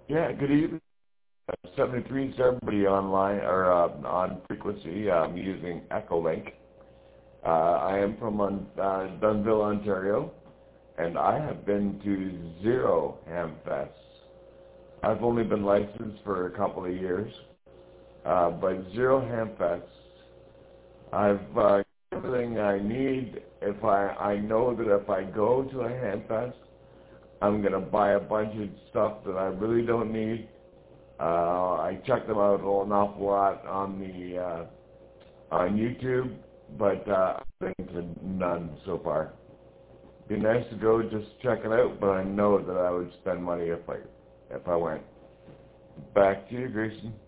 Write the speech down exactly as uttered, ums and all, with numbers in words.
Yeah, good evening. seventy-three is everybody online or uh, on frequency. I'm using Echolink. Uh, I am from uh, Dunnville, Ontario, and I have been to zero Hamfests. I've only been licensed for a couple of years, uh, but zero Hamfests. I've uh, everything I need. If I I know that if I go to a Hamfest, I'm gonna buy a bunch of stuff that I really don't need. Uh, I checked them out an awful lot on the uh, on YouTube, but uh, I've been to none so far. Be nice to go just check it out, but I know that I would spend money if I if I went. Back to you, Grayson.